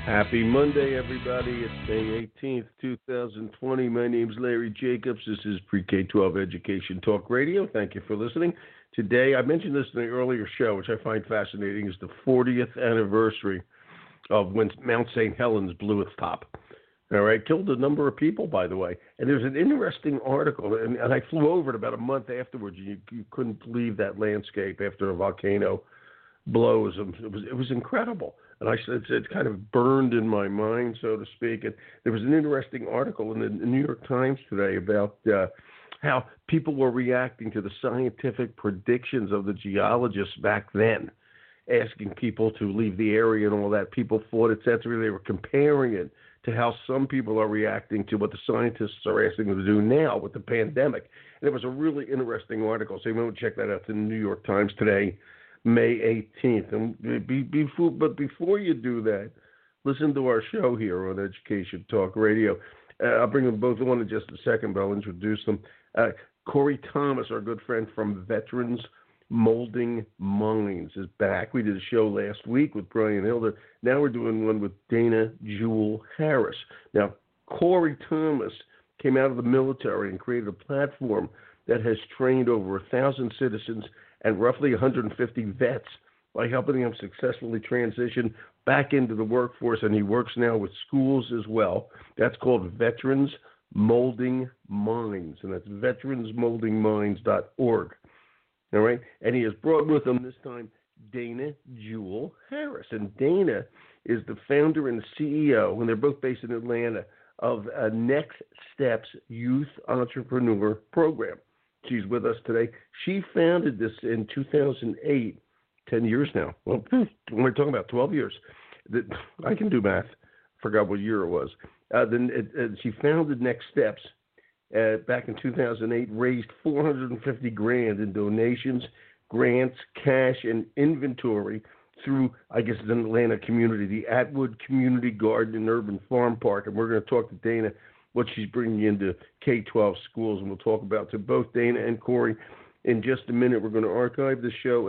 Happy Monday, everybody. It's May 18th, 2020. My name's Larry Jacobs. This is Pre-K-12 Education Talk Radio. Thank you for listening. Today, I mentioned this in the earlier show, which I find fascinating, is the 40th anniversary of when Mount St. Helens blew its top. All right, killed a number of people, by the way. And there's an interesting article, and I flew over it about a month afterwards. You couldn't believe that landscape after a volcano blows. It was incredible. And it kind of burned in my mind, so to speak. And there was an interesting article in the New York Times today about how people were reacting to the scientific predictions of the geologists back then, asking people to leave the area and all that. People fought, et cetera. They were comparing it to how some people are reacting to what the scientists are asking them to do now with the pandemic. And it was a really interesting article. So you might want to check that out. It's in the New York Times today, May 18th. But before you do that, listen to our show here on Education Talk Radio. I'll bring them both on in just a second, but I'll introduce them. Corey Thomas, our good friend from Veterans Molding Minds, is back. We did a show last week with Brian Hilder. Now we're doing one with Dana Jewel Harris. Now, Corey Thomas came out of the military and created a platform that has trained over 1,000 citizens and roughly 150 vets by helping them successfully transition back into the workforce, and he works now with schools as well. That's called Veterans Molding Minds, and that's veteransmoldingminds.org. All right, and he has brought with him this time Dana Jewel Harris, and Dana is the founder and CEO, and they're both based in Atlanta, of Next Steps Youth Entrepreneur Program. She's with us today. She founded this in 2008, 10 years now. Well, we're talking about 12 years. I can do math. Forgot what year it was. She founded Next Steps back in 2008, raised $450,000 in donations, grants, cash, and inventory through, I guess, the Atlanta community, the Atwood Community Garden and Urban Farm Park. And we're going to talk to Dana what she's bringing into K-12 schools, and we'll talk about to both Dana and Corey in just a minute. We're going to archive the show,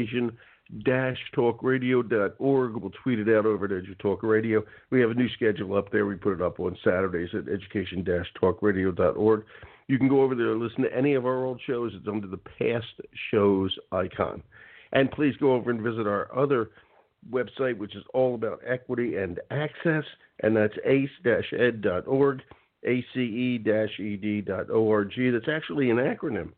education-talkradio.org. We'll tweet it out over at EduTalk Radio. We have a new schedule up there. We put it up on Saturdays at education-talkradio.org. You can go over there and listen to any of our old shows. It's under the past shows icon. And please go over and visit our other website, which is all about equity and access, and that's ace-ed.org. ace-ed.org. That's actually an acronym.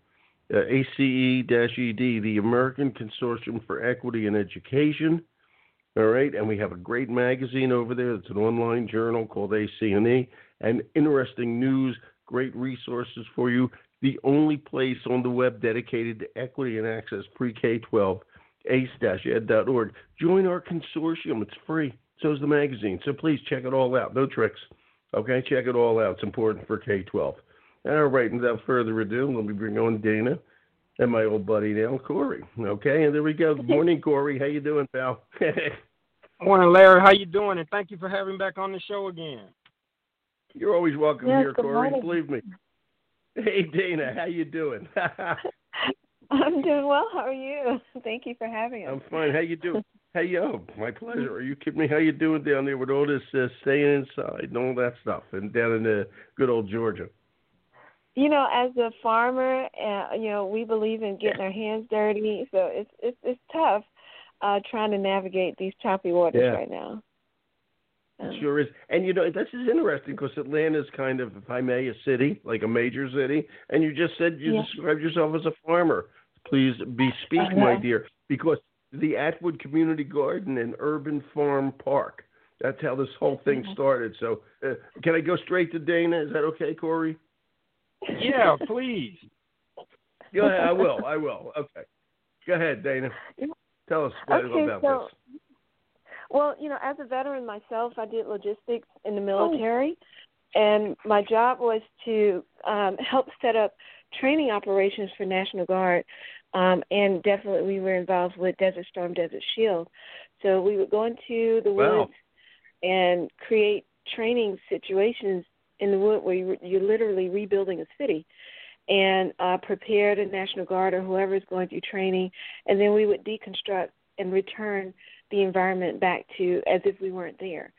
ACE-ED, the American Consortium for Equity in Education. All right, and we have a great magazine over there. It's an online journal called ACE, and interesting news, great resources for you. The only place on the web dedicated to equity and access pre-K-12, ace-ed.org. Join our consortium. It's free. So is the magazine. So please check it all out. No tricks. Okay, check it all out. It's important for K-12. All right, without further ado, let me bring on Dana and my old buddy now, Corey. Okay, and there we go. Good morning, Corey. How you doing, pal? Morning, Larry. How you doing? And thank you for having me back on the show again. You're always welcome here, Corey. Morning. Believe me. Hey, Dana, how you doing? I'm doing well. How are you? Thank you for having us. I'm fine. How you doing? Hey, yo, my pleasure. Are you kidding me? How you doing down there with all this staying inside and all that stuff, and down in good old Georgia? You know, as a farmer, we believe in getting our hands dirty, so it's tough trying to navigate these choppy waters right now. It sure is. And, this is interesting because Atlanta's kind of, if I may, a city, like a major city, and you just said you described yourself as a farmer. Please speak, my dear, because the Atwood Community Garden and Urban Farm Park, that's how this whole thing started. So can I go straight to Dana? Is that okay, Corey? Yeah, please. Go ahead. I will. Okay. Go ahead, Dana. Tell us about this. Well, as a veteran myself, I did logistics in the military, and my job was to help set up training operations for National Guard, and definitely we were involved with Desert Storm, Desert Shield. So we would go into the woods and create training situations in the wood where you're literally rebuilding a city, and prepare the National Guard or whoever is going through training, and then we would deconstruct and return the environment back to as if we weren't there.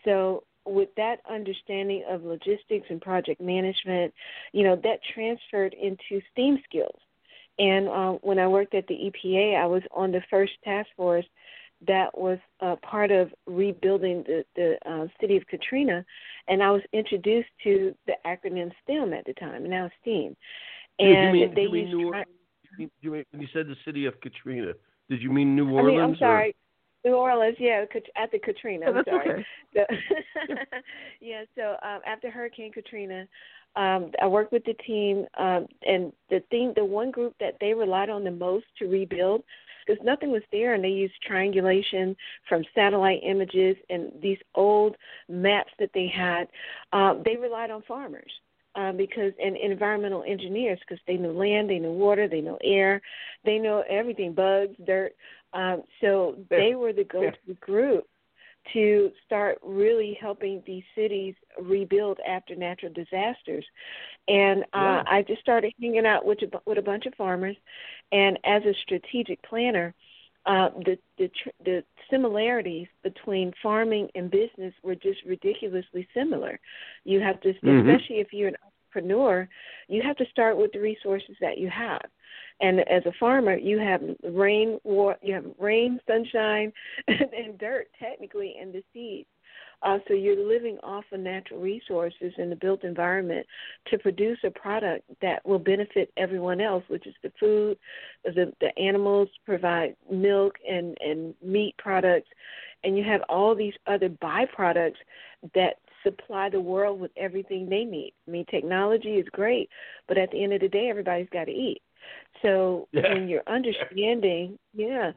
so with that understanding of logistics and project management, that transferred into STEAM skills. And when I worked at the EPA, I was on the first task force that was part of rebuilding the city of Katrina, and I was introduced to the acronym STEM at the time, and now STEAM. And when you said the city of Katrina, did you mean New Orleans? I'm sorry. New Orleans, yeah, at the Katrina. I'm sorry. Okay. So after Hurricane Katrina, I worked with the team, and the one group that they relied on the most to rebuild, because nothing was there, and they used triangulation from satellite images and these old maps that they had. They relied on farmers. And environmental engineers, because they know land, they know water, they know air, they know everything, bugs, dirt. So they were the go-to group to start really helping these cities rebuild after natural disasters. And I just started hanging out with a bunch of farmers, and as a strategic planner, the similarities between farming and business were just ridiculously similar. You have to, especially if you're an entrepreneur, you have to start with the resources that you have. And as a farmer, you have rain, sunshine, and dirt, technically, and the seeds. So you're living off of natural resources in the built environment to produce a product that will benefit everyone else, which is the food. The animals provide milk and meat products, and you have all these other byproducts that supply the world with everything they need. I mean, technology is great, but at the end of the day, everybody's got to eat. So when you're understanding, the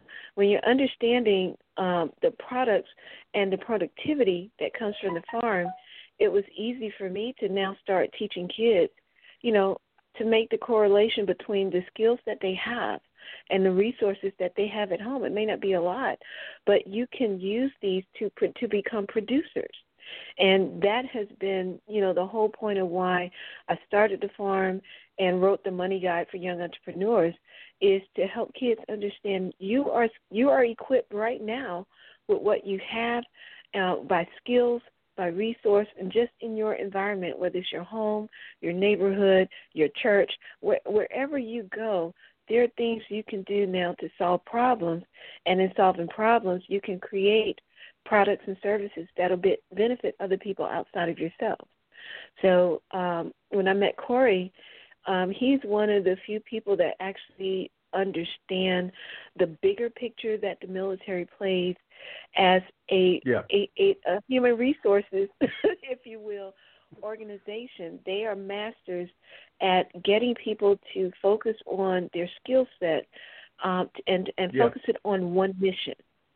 products and the productivity that comes from the farm, it was easy for me to now start teaching kids, to make the correlation between the skills that they have and the resources that they have at home. It may not be a lot, but you can use these to become producers. And that has been, the whole point of why I started the farm and wrote the Money Guide for Young Entrepreneurs, is to help kids understand you are equipped right now with what you have by skills, by resource, and just in your environment, whether it's your home, your neighborhood, your church, wherever you go. There are things you can do now to solve problems, and in solving problems, you can create products and services that will benefit other people outside of yourself. So when I met Corey, he's one of the few people that actually understand the bigger picture that the military plays as a human resources, if you will, organization. They are masters at getting people to focus on their skill set and focus it on one mission.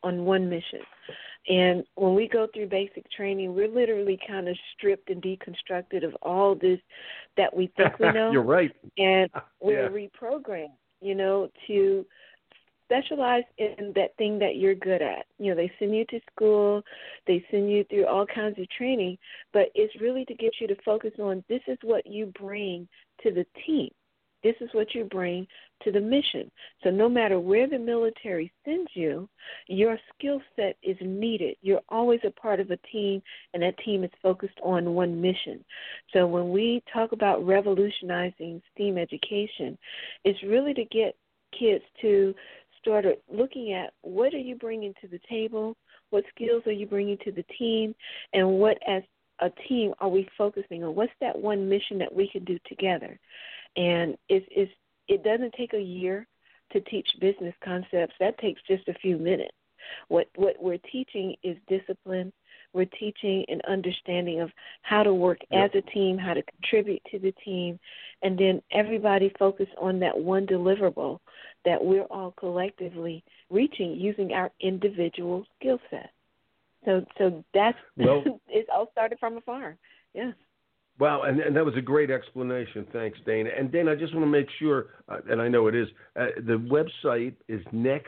And when we go through basic training, we're literally kind of stripped and deconstructed of all this that we think we know. You're right. And we're reprogrammed, to specialize in that thing that you're good at. They send you to school, they send you through all kinds of training, but it's really to get you to focus on this is what you bring to the team. This is what you bring to the mission. So no matter where the military sends you, your skill set is needed. You're always a part of a team, and that team is focused on one mission. So when we talk about revolutionizing STEAM education, it's really to get kids to start looking at what are you bringing to the table, what skills are you bringing to the team, and what as a team are we focusing on? What's that one mission that we can do together? And it doesn't take a year to teach business concepts. That takes just a few minutes. What we're teaching is discipline. We're teaching an understanding of how to work as a team, how to contribute to the team, and then everybody focus on that one deliverable that we're all collectively reaching using our individual skill set. So that's it's all started from a farm. Yes. Wow, and that was a great explanation. Thanks, Dana. And Dana, I just want to make sure, and I know it is, the website is Next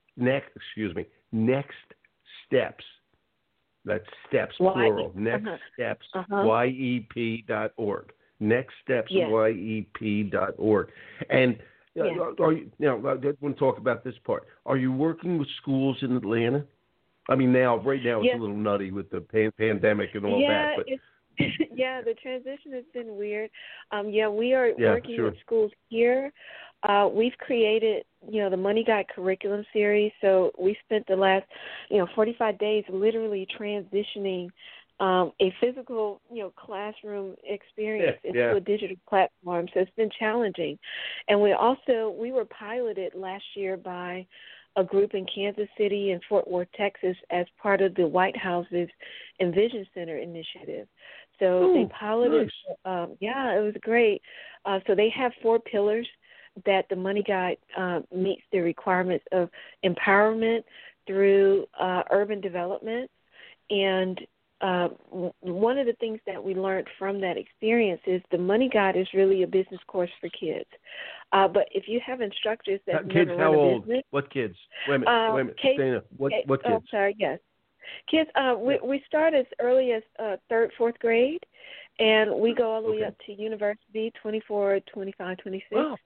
Steps. That's steps, plural. Next Steps, YEP.org. Next Steps, YEP.org. And are you, now, I want to talk about this part. Are you working with schools in Atlanta? I mean, right now it's Yeah. a little nutty with the pandemic and all Yeah, that. But yeah, the transition has been weird. We are yeah, working sure. with schools here. We've created, the Money Guide curriculum series. So we spent the last, 45 days literally transitioning a physical, classroom experience into a digital platform. So it's been challenging. And we were piloted last year by a group in Kansas City and Fort Worth, Texas, as part of the White House's Envision Center initiative. So they piloted, nice. it was great. So they have 4 pillars that the Money Guide meets the requirements of empowerment through urban development. And one of the things that we learned from that experience is the Money Guide is really a business course for kids. But if you have instructors that kids, never how run a old? business, What kids? Wait a minute, Dana. What kids? Oh, sorry, yes. Kids, we start as early as 3rd, 4th grade, and we go all the way up to university, 24, 25, 26. Wow.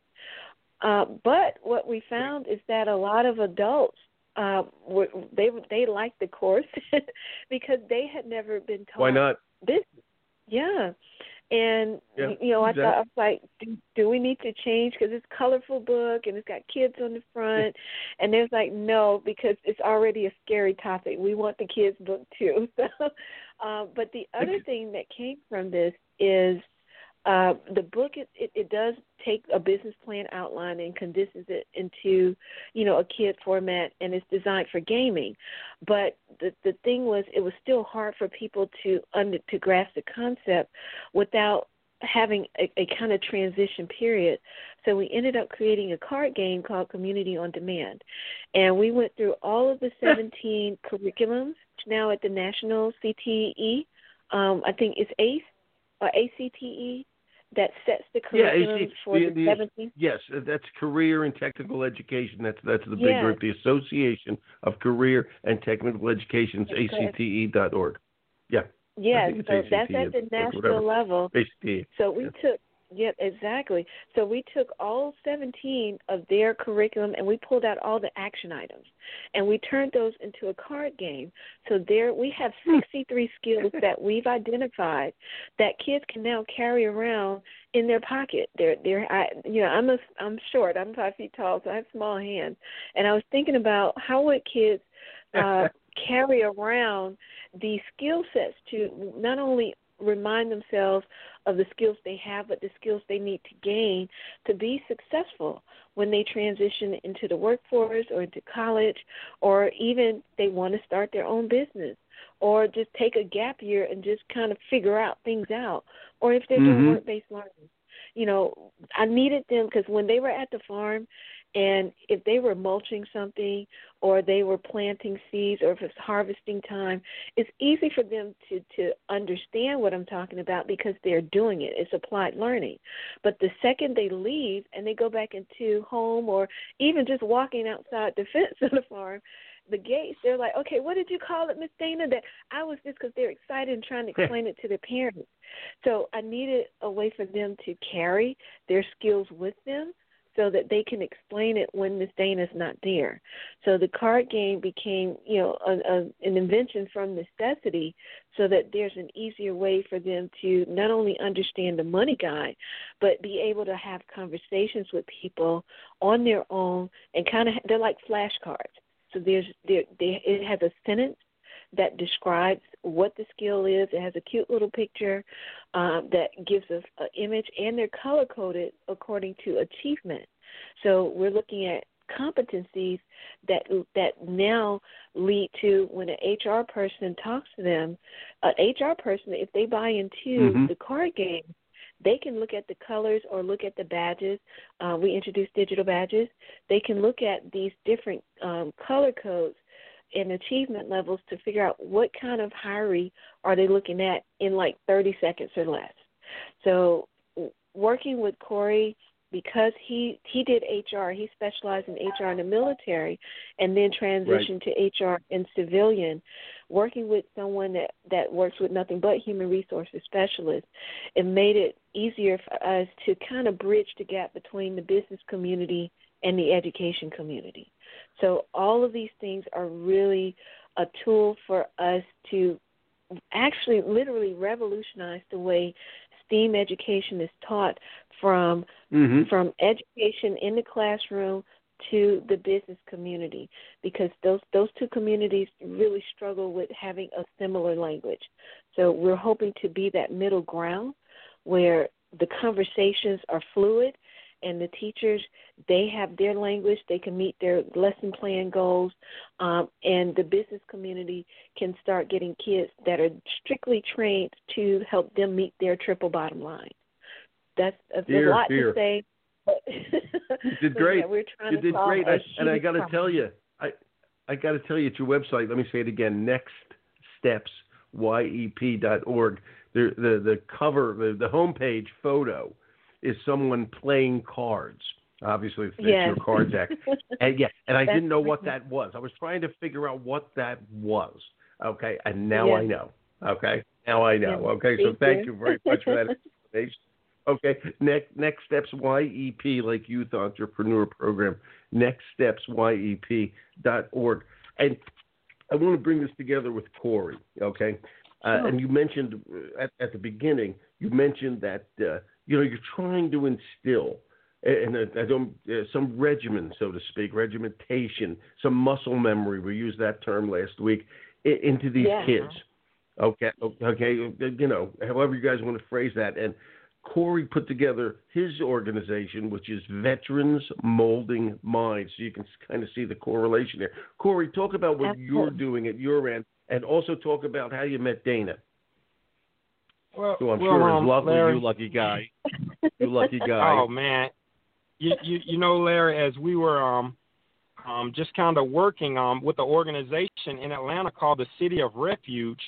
But what we found is that a lot of adults, they liked the course because they had never been taught. Why not? Business. Yeah. And, exactly. I thought, I was like, do we need to change? Because it's a colorful book and it's got kids on the front. And there's like, no, because it's already a scary topic. We want the kids' book too. So, but the other thing that came from this is the book, it does take a business plan outline and condenses it into, a kid format, and it's designed for gaming. But the thing was, it was still hard for people to grasp the concept without having a kind of transition period. So we ended up creating a card game called Community on Demand. And we went through all of the 17 curriculums now at the National CTE. I think it's ACE or ACTE. That sets the curriculum for the 17th. Yes, that's Career and Technical Education. That's the big group, the Association of Career and Technical Education, ACTE.org. Yeah. Yes, so ACTE, that's at the national level. ACTE. So we took, exactly. So we took all 17 of their curriculum and we pulled out all the action items, and we turned those into a card game. So there we have 63 skills that we've identified that kids can now carry around in their pocket. I'm short. I'm 5 feet tall, so I have small hands. And I was thinking about how would kids carry around these skill sets to not only remind themselves of the skills they have, but the skills they need to gain to be successful when they transition into the workforce or into college, or even they want to start their own business, or just take a gap year and just kind of figure things out, or if they're doing work-based learning. I needed them because when they were at the farm, and if they were mulching something or they were planting seeds or if it's harvesting time, it's easy for them to understand what I'm talking about because they're doing it. It's applied learning. But the second they leave and they go back into home or even just walking outside the fence of the farm, the gates, they're like, okay, what did you call it, Miss Dana? That I was this, because they're excited and trying to explain it to their parents. So I needed a way for them to carry their skills with them so that they can explain it when Miss Dana's not there. So the card game became, an invention from necessity so that there's an easier way for them to not only understand the Money Guide, but be able to have conversations with people on their own and they're like flashcards. So it has a sentence that describes what the skill is. It has a cute little picture that gives us an image, and they're color-coded according to achievement. So we're looking at competencies that now lead to when an HR person talks to them, an HR person, if they buy into the card game, they can look at the colors or look at the badges. We introduced digital badges. They can look at these different color codes and achievement levels to figure out what kind of hiree are they looking at in like 30 seconds or less. So working with Corey, because he did HR, he specialized in HR in the military and then transitioned to HR in civilian, working with someone that works with nothing but human resources specialists, it made it easier for us to kind of bridge the gap between the business community and the education community. So all of these things are really a tool for us to actually literally revolutionize the way STEAM education is taught from education in the classroom to the business community, because those two communities really struggle with having a similar language. So we're hoping to be that middle ground where the conversations are fluid and the teachers, they have their language, they can meet their lesson plan goals, and the business community can start getting kids that are strictly trained to help them meet their triple bottom line. That's a lot to say. You did great. Yeah, we're trying you to did great. And I got to problem. tell you, I got to tell you, it's your website. Let me say it again: nextstepsyep.org. The cover, the homepage photo is someone playing cards. Obviously, it's your cards act. And I didn't know what that was. I was trying to figure out what that was. Okay, and now I know. Okay, now I know. Okay, so thank you very much for that information. Okay, Next Steps YEP, like Youth Entrepreneur Program, nextstepsyep.org. And I want to bring this together with Corey, okay? And you mentioned at the beginning, you mentioned that, you're trying to instill some regimen, so to speak, regimentation, some muscle memory, we used that term last week, into these kids. Okay, however you guys want to phrase that. And Corey put together his organization, which is Veterans Molding Minds. So you can kind of see the correlation there. Corey, talk about what you're doing at your end, and also talk about how you met Dana. Well, who I'm sure is lovely, Larry. you lucky guy. You lucky guy. Oh, man. You know, Larry, as we were just kind of working with the organization in Atlanta called the City of Refuge,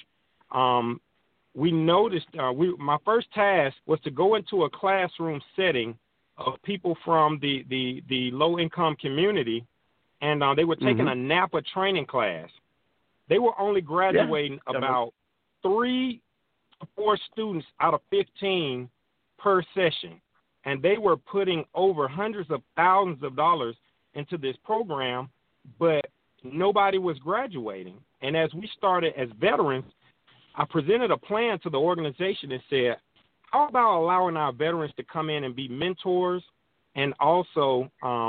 we noticed my first task was to go into a classroom setting of people from the low-income community, and they were taking a NAPA training class. They were only graduating about 3 or 4 students out of 15 per session, and they were putting over hundreds of thousands of dollars into this program, but nobody was graduating. And as we started as veterans, I presented a plan to the organization and said, how about allowing our veterans to come in and be mentors and also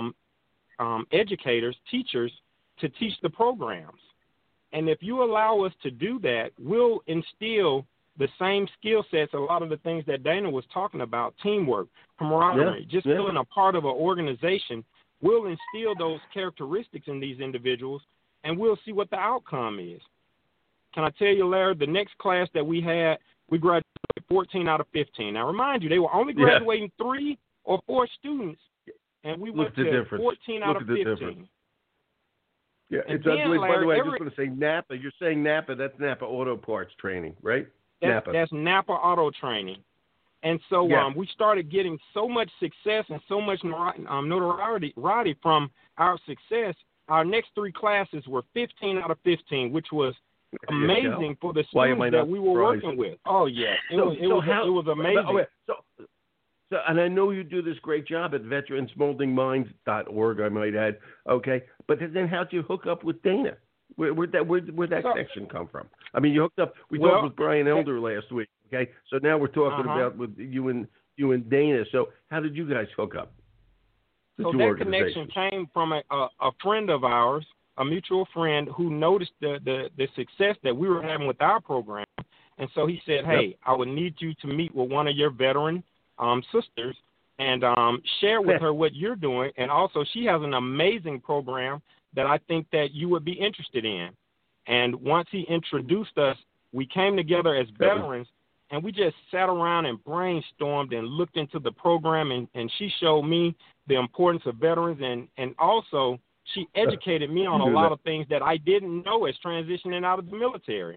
educators, teachers, to teach the programs? And if you allow us to do that, we'll instill the same skill sets, a lot of the things that Dana was talking about, teamwork, camaraderie, feeling a part of an organization. We'll instill those characteristics in these individuals, and we'll see what the outcome is. Can I tell you, Larry, the next class that we had, we graduated 14 out of 15. Now, remind you, they were only graduating 3 or 4 students, and we went to 14 out of 15. Yeah, it's ugly. By the way, I just want to say NAPA. You're saying NAPA, that's NAPA Auto Parts Training, right? That's NAPA Auto Training. And so we started getting so much success and so much notoriety from our success. Our next 3 classes were 15 out of 15, which was amazing for the students that we were working with. Oh, yes. It was amazing. So, and I know you do this great job at veteransmoldingminds.org, I might add, okay? But then how'd you hook up with Dana? Where'd that connection come from? I mean, you hooked up. We talked with Brian Elder last week, okay? So now we're talking about with you and Dana. So how did you guys hook up? So that connection came from a friend of ours, a mutual friend who noticed the success that we were having with our program. And so he said, hey, I would need you to meet with one of your veteran sisters and share with her what you're doing. And also she has an amazing program that I think that you would be interested in. And once he introduced us, we came together as veterans, and we just sat around and brainstormed and looked into the program, and she showed me the importance of veterans, and also she educated me on a lot of things that I didn't know as transitioning out of the military.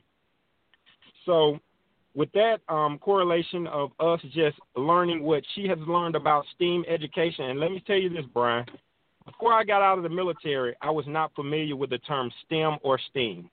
So with that correlation of us just learning what she has learned about STEAM education, and let me tell you this, Brian, before I got out of the military, I was not familiar with the term STEM or STEAM.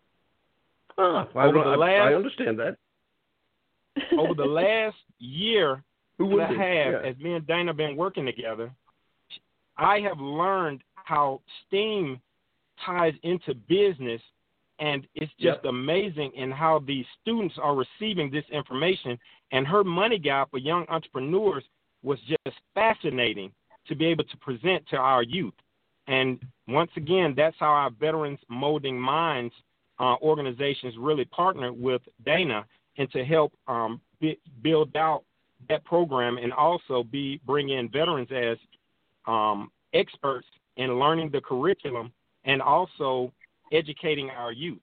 I understand that. Over the last year and a half, as me and Dana have been working together, I have learned how STEAM ties into business And it's just amazing in how these students are receiving this information. And her money guide for young entrepreneurs was just fascinating to be able to present to our youth. And once again, that's how our Veterans Molding Minds organizations really partner with Dana and to help build out that program and also bring in veterans as experts in learning the curriculum and also educating our youth.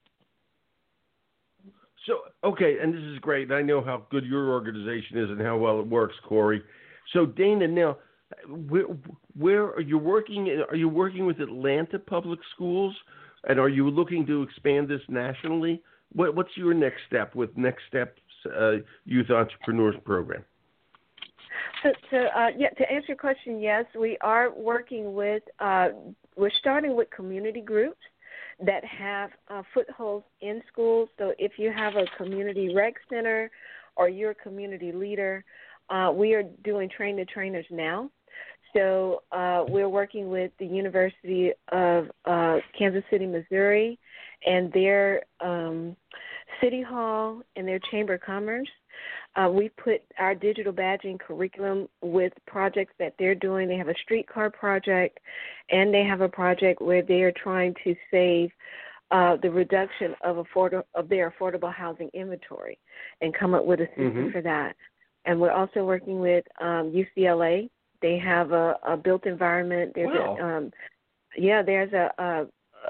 So, okay, and this is great. I know how good your organization is and how well it works, Corey. So, Dana, now, where are you working? Are you working with Atlanta Public Schools, and are you looking to expand this nationally? What's your next step with Next Steps Youth Entrepreneurs Program? To answer your question, yes, we are working with. We're starting with community groups that have footholds in schools. So if you have a community rec center or you're a community leader, we are doing train the trainers now. So we're working with the University of Kansas City, Missouri, and their City Hall and their Chamber of Commerce. We put our digital badging curriculum with projects that they're doing. They have a streetcar project, and they have a project where they are trying to save the reduction of their affordable housing inventory and come up with a system for that. And we're also working with UCLA. They have a built environment. There's there's a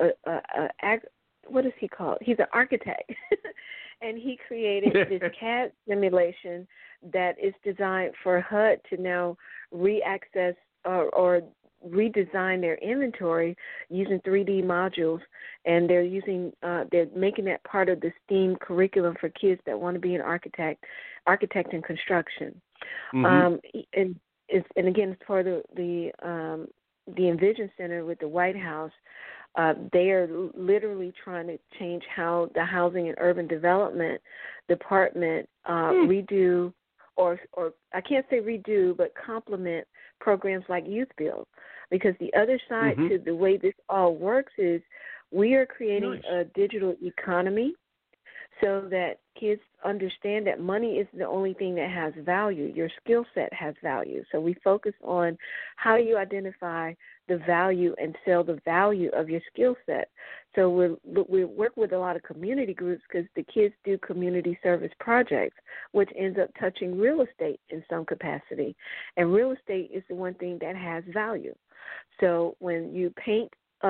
what is he called? He's an architect. And he created this CAD simulation that is designed for HUD to now re-access or redesign their inventory using 3D modules. And they're making that part of the STEAM curriculum for kids that want to be an architect in construction. And again, it's for the Envision Center with the White House. They are literally trying to change how the Housing and Urban Development Department redo, or I can't say redo, but complement programs like Youth Build. Because the other side to the way this all works is we are creating a digital economy so that kids understand that money is the only thing that has value. Your skill set has value. So we focus on how you identify the value and sell the value of your skill set. So we work with a lot of community groups because the kids do community service projects, which ends up touching real estate in some capacity. And real estate is the one thing that has value. So when you paint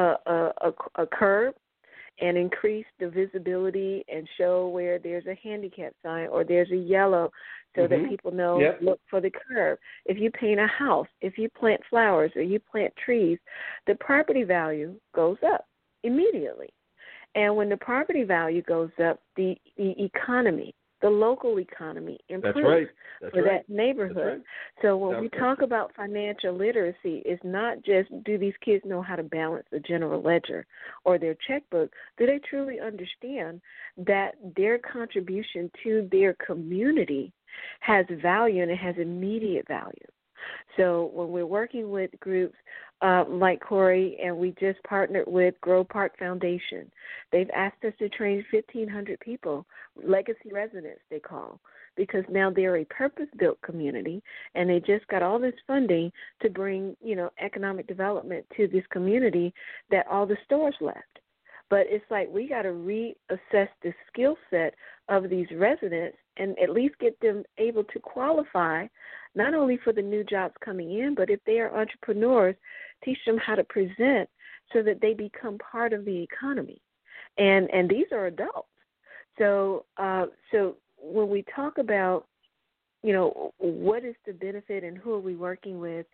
a curb and increase the visibility and show where there's a handicap sign or there's a yellow so that people know, look for the curb. If you paint a house, if you plant flowers or you plant trees, the property value goes up immediately. And when the property value goes up, the economy, the local economy improves for that neighborhood. So when we talk about financial literacy, it's not just do these kids know how to balance the general ledger or their checkbook. Do they truly understand that their contribution to their community has value and it has immediate value? So when we're working with groups like Corey, and we just partnered with Grove Park Foundation, they've asked us to train 1,500 people, legacy residents they call, because now they're a purpose-built community, and they just got all this funding to bring, economic development to this community that all the stores left. But it's like we got to reassess the skill set of these residents and at least get them able to qualify not only for the new jobs coming in, but if they are entrepreneurs, teach them how to present so that they become part of the economy. And these are adults. So when we talk about, what is the benefit and who are we working with,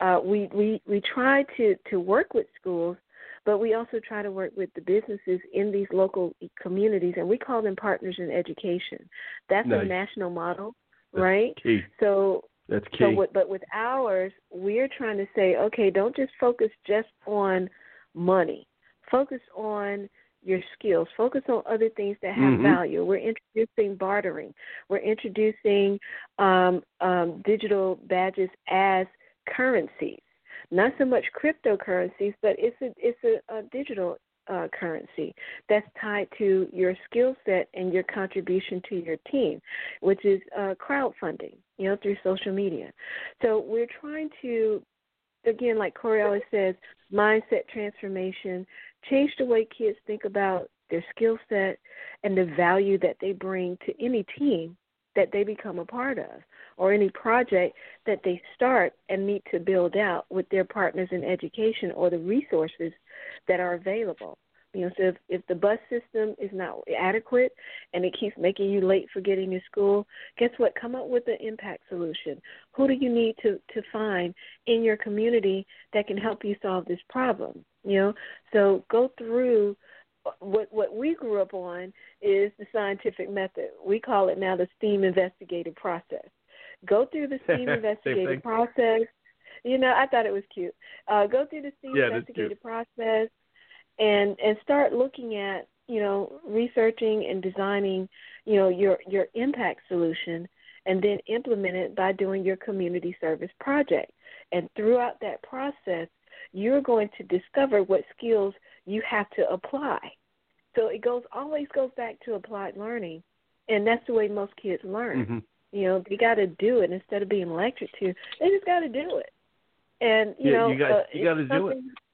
we try to work with schools, but we also try to work with the businesses in these local communities, and we call them partners in education. That's a national model, right? Key. So that's key. But with ours, we're trying to say, okay, don't just focus just on money. Focus on your skills. Focus on other things that have value. We're introducing bartering. We're introducing digital badges as currencies. Not so much cryptocurrencies, but it's a digital currency that's tied to your skill set and your contribution to your team, which is crowdfunding, through social media. So we're trying to, again, like Corey always says, mindset transformation, change the way kids think about their skill set and the value that they bring to any team that they become a part of, or any project that they start and need to build out with their partners in education or the resources that are available. So if the bus system is not adequate and it keeps making you late for getting to school, guess what? Come up with an impact solution. Who do you need to find in your community that can help you solve this problem? So go through. What we grew up on is the scientific method. We call it now the STEAM investigative process. Go through the STEAM investigative process. I thought it was cute. Go through the STEAM investigative process and start looking at, researching and designing, your impact solution, and then implement it by doing your community service project. And throughout that process, you're going to discover what skills you have to apply. So it always goes back to applied learning, and that's the way most kids learn. Mm-hmm. They got to do it instead of being lectured to. They just got to do it. And you got to do it.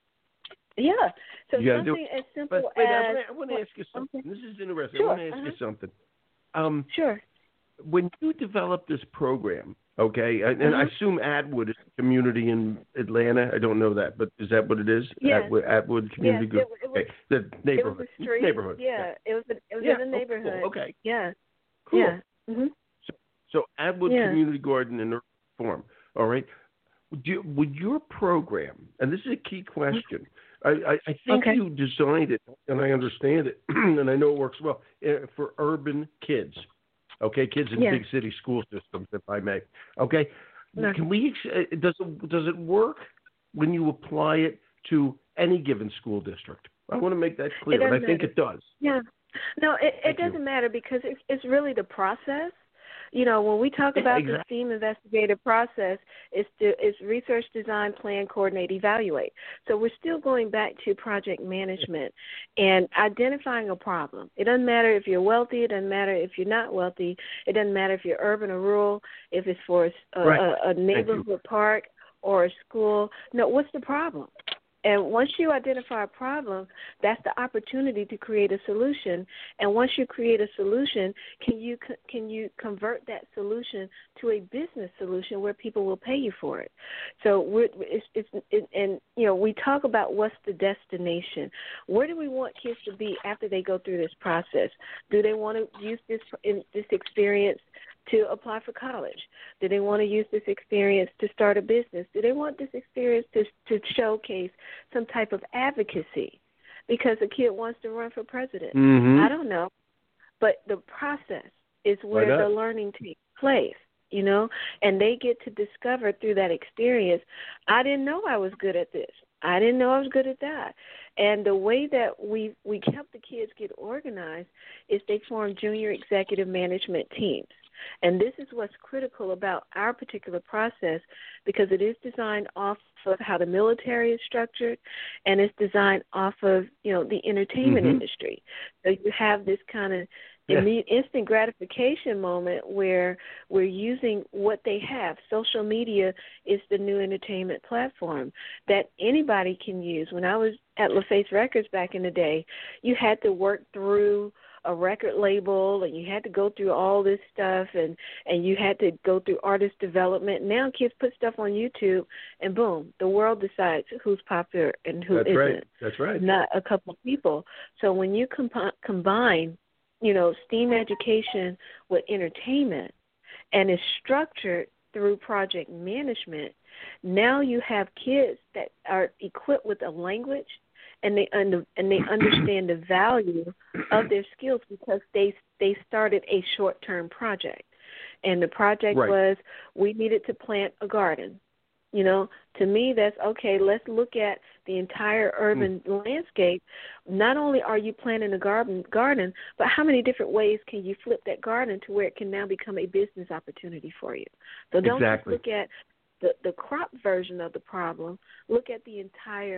Yeah. So you something as simple but as. I want to ask you something. Okay. This is interesting. Sure. I want to ask you something. Sure. When you developed this program, okay, and I assume Atwood is a community in Atlanta. I don't know that, but is that what it is? Yes. Atwood Community Group. Okay. The neighborhood. It was a street. Neighborhood. Yeah. It was in a neighborhood. Cool. Okay. Yeah. Cool. Yeah. Mm-hmm. So Atwood Community Garden in Form. All right. Would your program, and this is a key question, I think you designed it, and I understand it, and I know it works well, for urban kids. Okay, kids in big city school systems, if I may. Okay, can we? Does it work when you apply it to any given school district? I want to make that clear, and I think it does. Yeah, no, it doesn't matter because it's really the process. When we talk about the STEAM investigative process, it's research, design, plan, coordinate, evaluate. So we're still going back to project management and identifying a problem. It doesn't matter if you're wealthy. It doesn't matter if you're not wealthy. It doesn't matter if you're urban or rural, if it's for a neighborhood park or a school. No, what's the problem? And once you identify a problem, that's the opportunity to create a solution. And once you create a solution, can you convert that solution to a business solution where people will pay you for it? So we talk about what's the destination. Where do we want kids to be after they go through this process? Do they want to use this experience to apply for college? Do they want to use this experience to start a business? Do they want this experience to showcase some type of advocacy because a kid wants to run for president? Mm-hmm. I don't know. But the process is where the learning takes place, and they get to discover through that experience, I didn't know I was good at this. I didn't know I was good at that. And the way that we help the kids get organized is they form junior executive management teams. And this is what's critical about our particular process because it is designed off of how the military is structured and it's designed off of, the entertainment industry. So you have this kind of instant gratification moment where we're using what they have. Social media is the new entertainment platform that anybody can use. When I was at LaFace Records back in the day, you had to work through a record label and you had to go through all this stuff and you had to go through artist development. Now kids put stuff on YouTube and boom, the world decides who's popular and who isn't. That's right. Not a couple of people. So when you combine, STEAM education with entertainment and is structured through project management, now you have kids that are equipped with a language and they understand the value of their skills because they started a short-term project. And the project was we needed to plant a garden. To me, that's okay. Let's look at the entire urban landscape. Not only are you planting a garden, but how many different ways can you flip that garden to where it can now become a business opportunity for you? So don't just look at the crop version of the problem. Look at the entire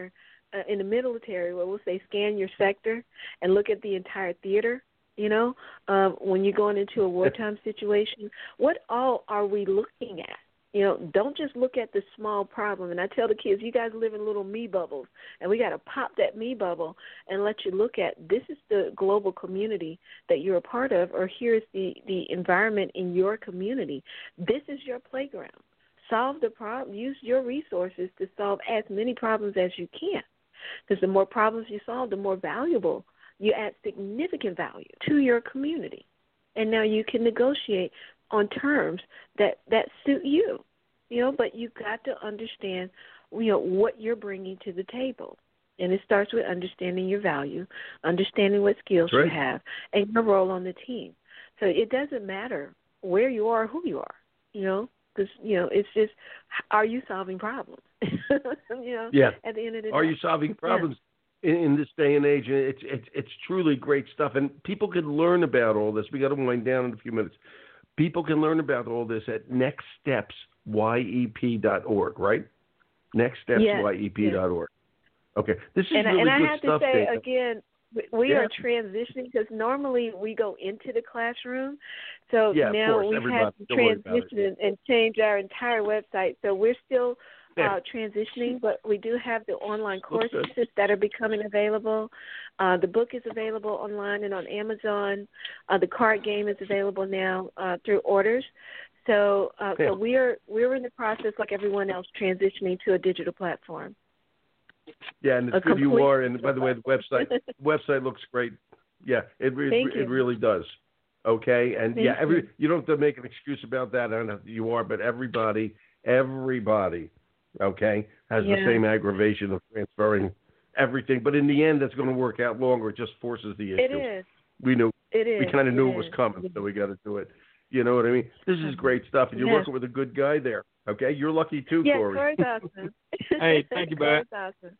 in the military where we'll say scan your sector and look at the entire theater. When you're going into a wartime situation, what all are we looking at? Don't just look at the small problem. And I tell the kids, you guys live in little me bubbles, and we got to pop that me bubble and let you look at this is the global community that you're a part of, or here's the environment in your community. This is your playground. Solve the problem. Use your resources to solve as many problems as you can, because the more problems you solve, the more valuable. You add significant value to your community. And now you can negotiate on terms that suit you, but you've got to understand, what you're bringing to the table. And it starts with understanding your value, understanding what skills you have, and your role on the team. So it doesn't matter where you are or who you are, because, it's just, are you solving problems? At the end of the day. Are you solving problems? Yeah. In this day and age, it's truly great stuff, and people can learn about all this. We got to wind down in a few minutes. People can learn about all this at nextstepsyep.org, right? Nextstepsyep.org. Okay, this is really good stuff. And I have to say Dana. again, we are transitioning because normally we go into the classroom, so now we've had to transition and change our entire website. So we're still transitioning, but we do have the online courses that are becoming available. The book is available online and on Amazon. The card game is available now through orders. So we're in the process, like everyone else, transitioning to a digital platform. Yeah, and it's good you are. And by the way, the website looks great. Yeah, it really does. Okay, and you don't have to make an excuse about that. I don't know if you are, but everybody. Okay, has the same aggravation of transferring everything, but in the end, that's going to work out longer. It just forces the issue. It is. We knew. It is. We kind of knew it was coming, so we got to do it. You know what I mean? This is great stuff, and you're working with a good guy there. Okay, you're lucky too, Corey. Corey's awesome. Hey, thank you, bud. Corey's awesome.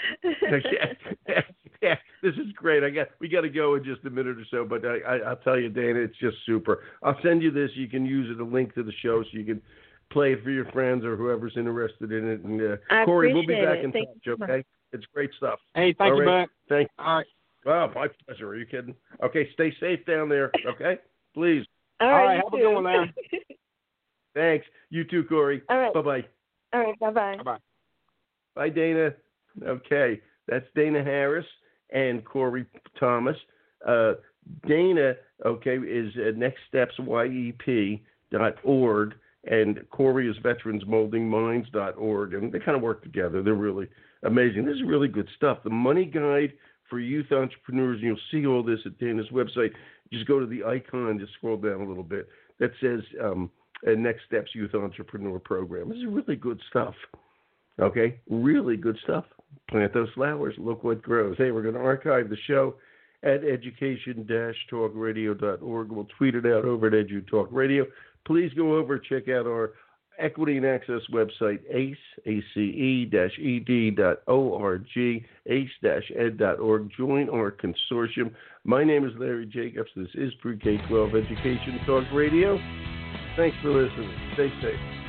Yeah, this is great. We got to go in just a minute or so, but I'll tell you, Dana, it's just super. I'll send you this. You can use it, a link to the show, so you can play it for your friends or whoever's interested in it. And Corey, we'll be back in touch. Okay, it's great stuff. Hey, thank you, bud. Thank you. All right. Wow, my pleasure. Are you kidding? Okay, stay safe down there. Okay, please. All right. Have a good one, man. Thanks. You too, Corey. All right. Bye-bye. All right. Bye-bye. Bye-bye. Bye, Dana. Okay, that's Dana Harris and Corey Thomas. Dana, is at nextstepsyep.org, and Corey is veteransmoldingminds.org, and they kind of work together. They're really amazing. This is really good stuff. The Money Guide for Youth Entrepreneurs, and you'll see all this at Dana's website. Just go to the icon, just scroll down a little bit, that says Next Steps Youth Entrepreneur Program. This is really good stuff. Okay, really good stuff. Plant those flowers. Look what grows. Hey, we're going to archive the show at education-talkradio.org. We'll tweet it out over at EduTalkRadio. Please go over and check out our Equity and Access website, ace-ed.org, ace-ed.org. Join our consortium. My name is Larry Jacobs. This is Pre-K-12 Education Talk Radio. Thanks for listening. Stay safe.